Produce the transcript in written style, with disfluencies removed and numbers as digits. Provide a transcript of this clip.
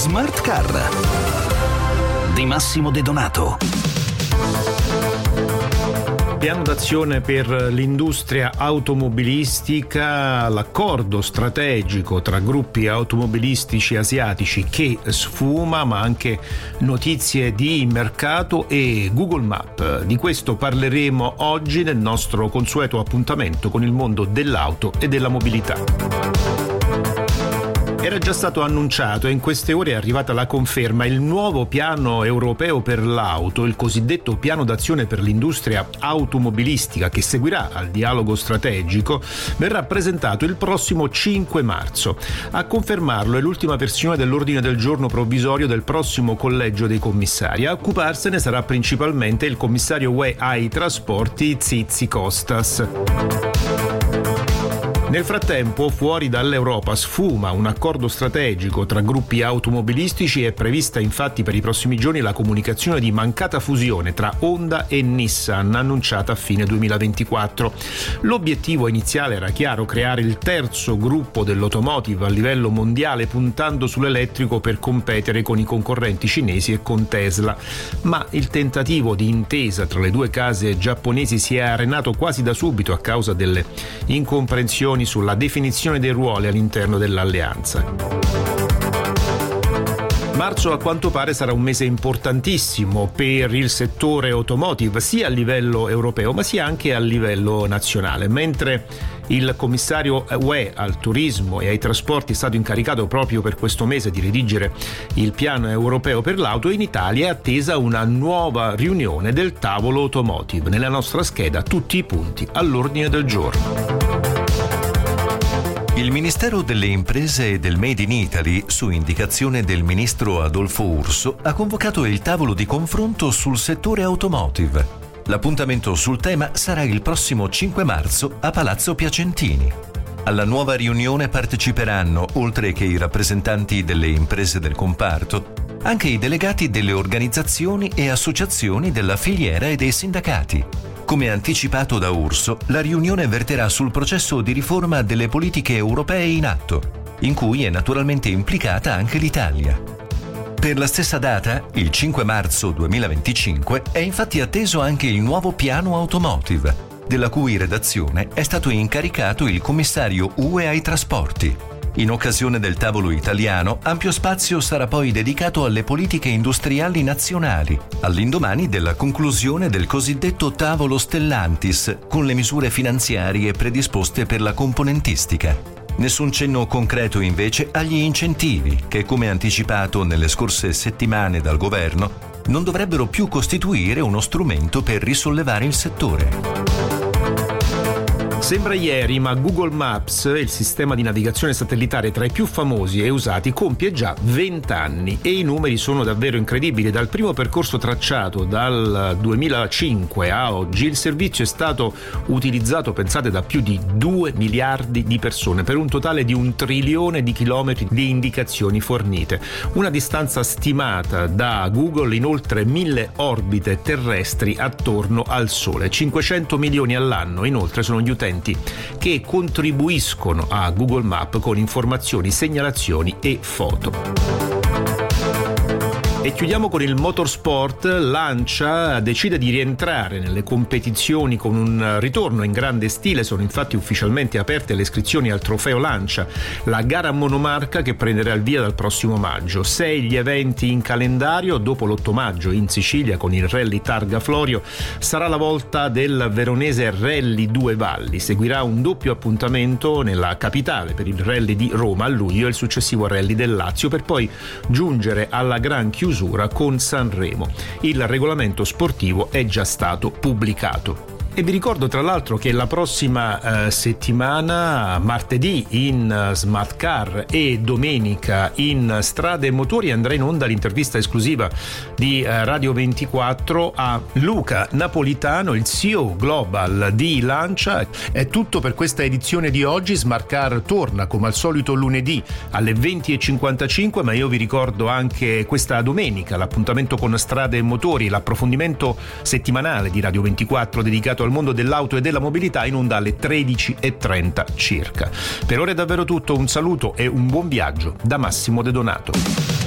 Smart Car di Massimo De Donato. Piano d'azione per l'industria automobilistica, l'accordo strategico tra gruppi automobilistici asiatici che sfuma, ma anche notizie di mercato e Google Maps. Di questo parleremo oggi nel nostro consueto appuntamento con il mondo dell'auto e della mobilità. Era già stato annunciato e in queste ore è arrivata la conferma: il nuovo piano europeo per l'auto, il cosiddetto piano d'azione per l'industria automobilistica che seguirà al dialogo strategico, verrà presentato il prossimo 5 marzo. A confermarlo è l'ultima versione dell'ordine del giorno provvisorio del prossimo collegio dei commissari. A occuparsene sarà principalmente il commissario UE ai trasporti Zizi Costas. Nel frattempo, fuori dall'Europa sfuma un accordo strategico tra gruppi automobilistici. È prevista infatti per i prossimi giorni la comunicazione di mancata fusione tra Honda e Nissan, annunciata a fine 2024. L'obiettivo iniziale era chiaro: creare il terzo gruppo dell'automotive a livello mondiale puntando sull'elettrico per competere con i concorrenti cinesi e con Tesla. Ma il tentativo di intesa tra le due case giapponesi si è arenato quasi da subito a causa delle incomprensioni sulla definizione dei ruoli all'interno dell'alleanza. Marzo a quanto pare sarà un mese importantissimo per il settore automotive, sia a livello europeo ma sia anche a livello nazionale. Mentre il commissario UE al turismo e ai trasporti è stato incaricato proprio per questo mese di redigere il piano europeo per l'auto, in Italia è attesa una nuova riunione del tavolo automotive. Nella nostra scheda tutti i punti all'ordine del giorno. Il Ministero delle Imprese e del Made in Italy, su indicazione del ministro Adolfo Urso, ha convocato il tavolo di confronto sul settore automotive. L'appuntamento sul tema sarà il prossimo 5 marzo a Palazzo Piacentini. Alla nuova riunione parteciperanno, oltre che i rappresentanti delle imprese del comparto, anche i delegati delle organizzazioni e associazioni della filiera e dei sindacati. Come anticipato da Urso, la riunione verterà sul processo di riforma delle politiche europee in atto, in cui è naturalmente implicata anche l'Italia. Per la stessa data, il 5 marzo 2025, è infatti atteso anche il nuovo piano automotive, della cui redazione è stato incaricato il commissario UE ai trasporti. In occasione del tavolo italiano, ampio spazio sarà poi dedicato alle politiche industriali nazionali, all'indomani della conclusione del cosiddetto tavolo Stellantis, con le misure finanziarie predisposte per la componentistica. Nessun cenno concreto invece agli incentivi, che, come anticipato nelle scorse settimane dal governo, non dovrebbero più costituire uno strumento per risollevare il settore. Sembra ieri, ma Google Maps, il sistema di navigazione satellitare tra i più famosi e usati, compie già 20 anni e i numeri sono davvero incredibili. Dal primo percorso tracciato dal 2005 a oggi, il servizio è stato utilizzato, pensate, da più di 2 miliardi di persone, per un totale di 1 trilione di chilometri di indicazioni fornite. Una distanza stimata da Google in oltre 1000 orbite terrestri attorno al Sole. 500 milioni all'anno, inoltre, sono gli utenti che contribuiscono a Google Maps con informazioni, segnalazioni e foto. E chiudiamo con il motorsport. Lancia decide di rientrare nelle competizioni con un ritorno in grande stile. Sono infatti ufficialmente aperte le iscrizioni al trofeo Lancia, la gara monomarca che prenderà il via dal prossimo maggio. 6 gli eventi in calendario. Dopo l'8 maggio in Sicilia con il Rally Targa Florio sarà la volta del veronese Rally Due Valli. Seguirà un doppio appuntamento nella capitale per il Rally di Roma a luglio e il successivo Rally del Lazio, per poi giungere alla gran chiusura con Sanremo. Il regolamento sportivo è già stato pubblicato. E vi ricordo tra l'altro che la prossima settimana, martedì in Smart Car e domenica in Strade e Motori, andrà in onda l'intervista esclusiva di Radio 24 a Luca Napolitano, il CEO Global di Lancia. È tutto per questa edizione di oggi. Smart Car torna come al solito lunedì alle 20:55, ma io vi ricordo anche questa domenica l'appuntamento con Strade e Motori, l'approfondimento settimanale di Radio 24 dedicato al mondo dell'auto e della mobilità, in onda alle 13:30 circa. Per ora è davvero tutto, un saluto e un buon viaggio da Massimo De Donato.